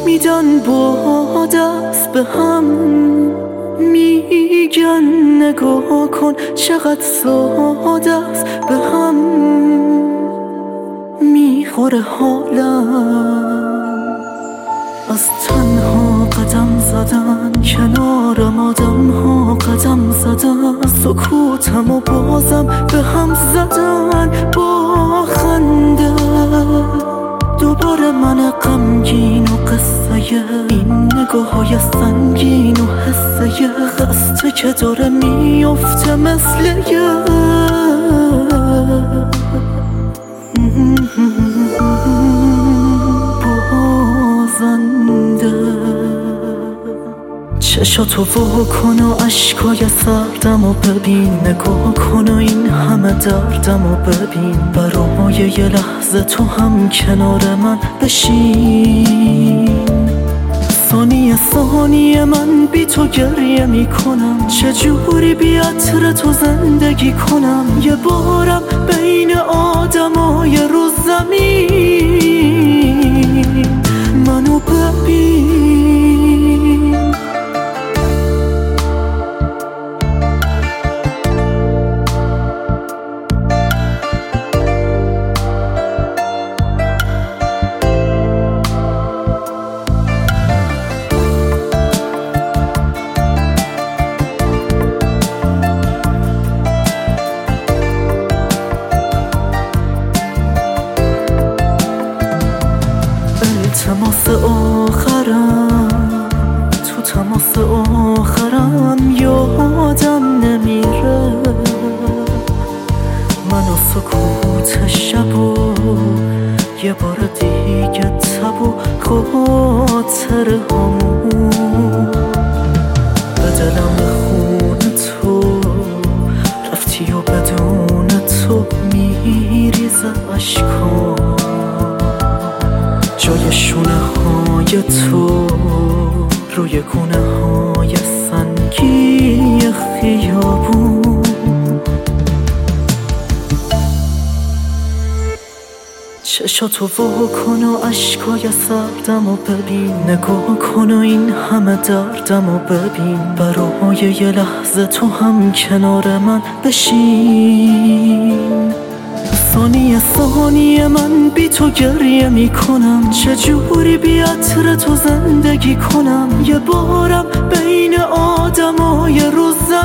میدن با دست به هم، میگن نگاه کن چقدر ساده است، به هم میخوره حالم. از تنها قدم زدن کنارم آدم ها قدم زدن، سکوتم و بازم به هم زدن با خنده. دوباره من غمگین و قصه این نگاه های سنگین و حسه خسته که داره میفته مثل یه بازنده. چشاتو وا کن و عشقای سردم و ببین، نگاه کن و این همه دردم و ببین. برای یه لحظه تو هم کنار من بشین. ثانیه ثانیه من بی تو گریه میکنم، چجوری بی عطر تو زندگی کنم. یه بارم بین آدمای رو زمین منو ببین. تماس آخرم، تو تماس آخرم یادم نمیره. من و سکوت شب و یه بار دیگه تب و خاطر همون. به دلم خون تو رفتی و بدون تو میریزه عشقا، جای شونه های تو روی گونه های سنگی خیابون. چشاتو وا کن و عشقای سردم و ببین، نگاه کن و این همه دردم و ببین. برای یه لحظه تو هم کنار من بشین. ثانیه ثانیه من بی تو گریه میکنم، چجوری بی عطر تو زندگی کنم. یه بارم بین آدمای رو